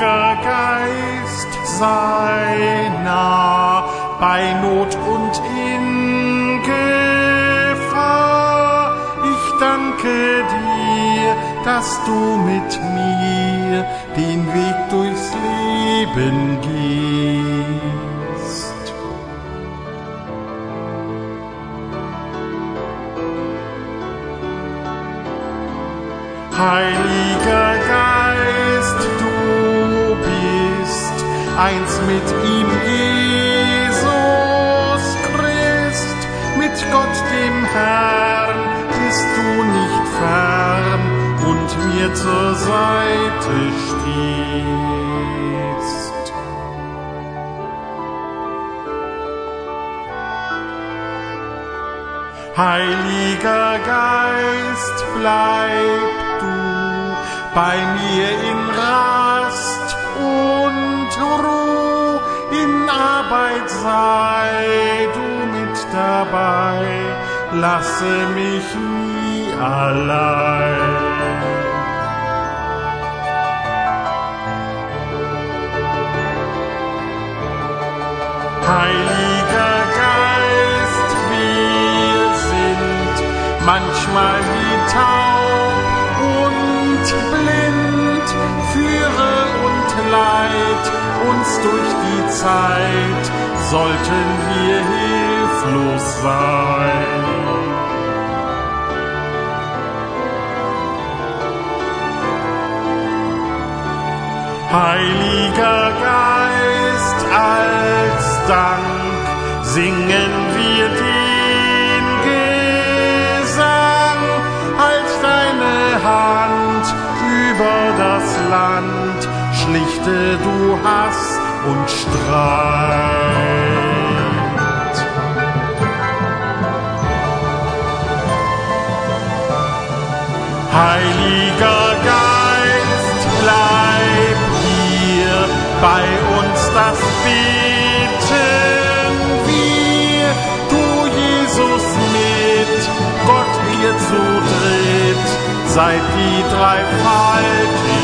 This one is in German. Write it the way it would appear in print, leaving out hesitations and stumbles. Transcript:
Heiliger Geist, sei nah bei Not und in Gefahr. Ich danke dir, dass du mit mir den Weg durchs Leben gehst. Heiliger Geist, du bist eins mit ihm, Jesus Christ, mit Gott dem Herrn bist du nicht fern und mir zur Seite stehst. Heiliger Geist, bleib du bei mir in Rast und Ruh, in Arbeit sei du mit dabei, lasse mich nie allein. Heiliger Geist, wir sind manchmal wie taub und blind, führe und leit uns durch die Zeit, sollten wir hilflos sein. Heiliger Geist, als Dank singen wir den Gesang, halt deine Hand über das Land, schlichte du Hass und Streit. Heiliger Geist, bleib hier bei uns das Beten wir, du Jesus mit Gott ihr zu dritt, seid die Dreifaltigkeit.